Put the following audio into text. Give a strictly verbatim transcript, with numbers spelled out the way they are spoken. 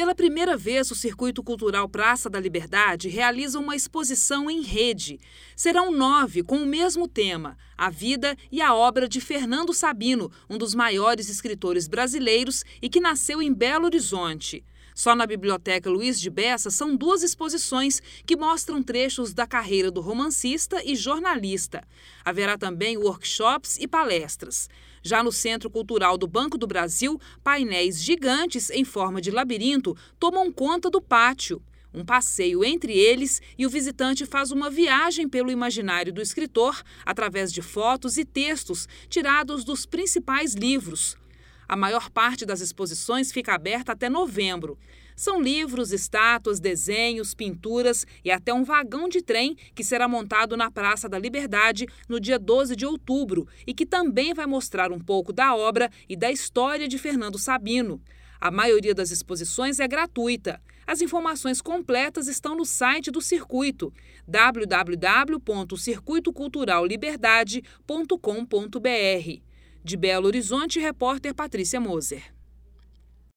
Pela primeira vez, o Circuito Cultural Praça da Liberdade realiza uma exposição em rede. Serão nove com o mesmo tema, a vida e a obra de Fernando Sabino, um dos maiores escritores brasileiros e que nasceu em Belo Horizonte. Só na Biblioteca Luiz de Bessa são duas exposições que mostram trechos da carreira do romancista e jornalista. Haverá também workshops e palestras. Já no Centro Cultural do Banco do Brasil, painéis gigantes em forma de labirinto tomam conta do pátio. Um passeio entre eles e o visitante faz uma viagem pelo imaginário do escritor através de fotos e textos tirados dos principais livros. A maior parte das exposições fica aberta até novembro. São livros, estátuas, desenhos, pinturas e até um vagão de trem que será montado na Praça da Liberdade no dia doze de outubro e que também vai mostrar um pouco da obra e da história de Fernando Sabino. A maioria das exposições é gratuita. As informações completas estão no site do Circuito, w w w ponto circuito cultural liberdade ponto com ponto b r. De Belo Horizonte, repórter Patrícia Moser.